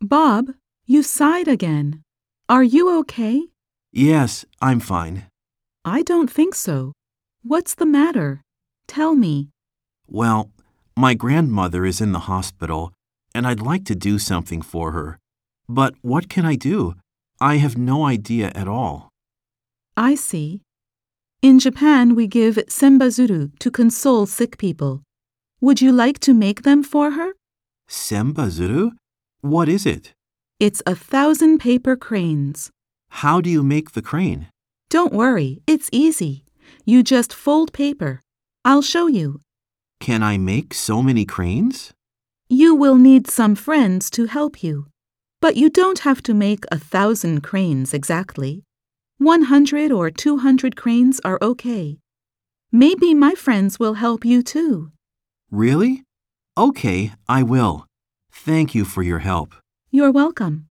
Bob, you sighed again. Are you okay? Yes, I'm fine. I don't think so. What's the matter? Tell me. Well, my grandmother is in the hospital, and I'd like to do something for her. But what can I do? I have no idea at all. I see. In Japan, we give sembazuru to console sick people. Would you like to make them for her? Sembazuru? What is it? It's 1,000 paper cranes. How do you make the crane? Don't worry, it's easy. You just fold paper. I'll show you. Can I make so many cranes? You will need some friends to help you. But you don't have to make 1,000 cranes exactly. 100 or 200 cranes are okay. Maybe my friends will help you too. Really? Okay, I will. Thank you for your help. You're welcome.